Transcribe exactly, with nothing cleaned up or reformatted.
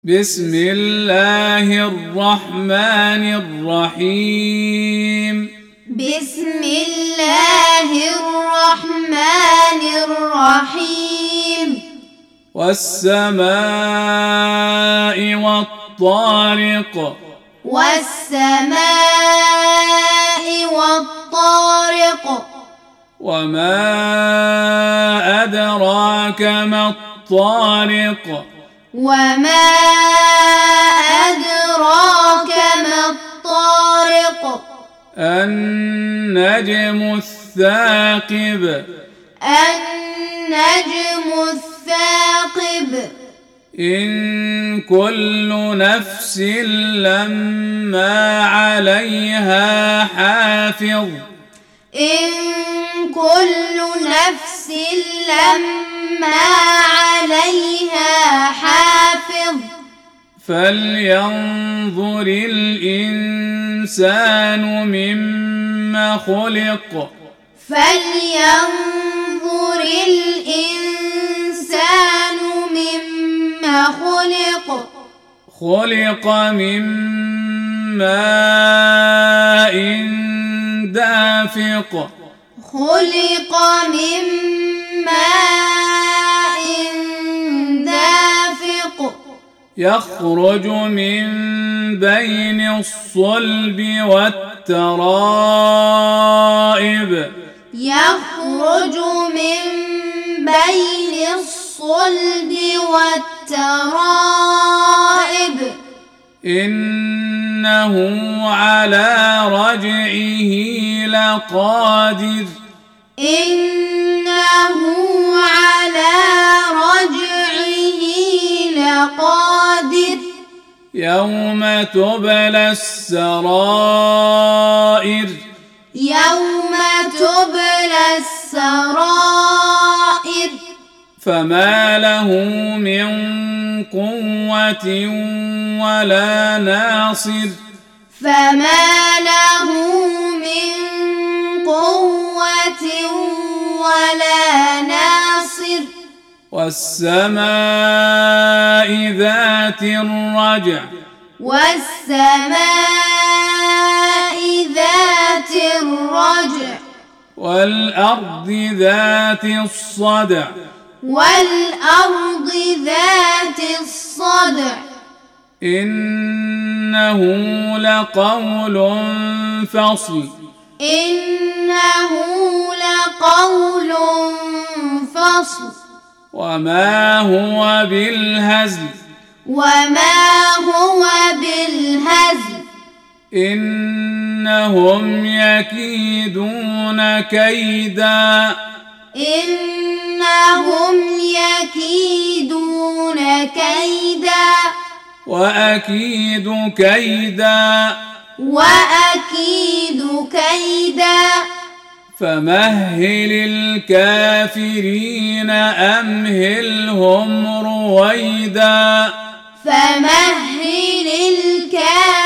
بسم الله الرحمن الرحيم بسم الله الرحمن الرحيم والسماء والطارق والسماء والطارق وما أدراك ما الطارق وما أدراك ما الطارق النجم الثاقب النجم الثاقب إن كل نفس لما عليها حافظ إن كل نفس لما عليها حافظ فلينظر الإنسان مما خلق فلينظر الإنسان مما خلق خلق من ماء دافق خلق من ماء دافق يخرج من بين الصلب والترائب يخرج من بين الصلب والترائب إنه على رجعه لقادر إنه على رجعه لقادر يوم تبلى السرائر يوم تبلى السرائر فما له من قوة ولا ناصر فما له من قوة ولا ناصر والسماء ذات الرجع والسماء ذات الرجع والأرض ذات الصدع والأرض ذات الصدع إنه لقول فصل إنه لقول فصل وما هو بالهزل وما هو بالهزل إنهم يكيدون كيدا إنهم يكيدون كيدا وأكيد كيدا وأكيد كيدا فمهل الكافرين أمهلهم رويدا فمهل الكافرين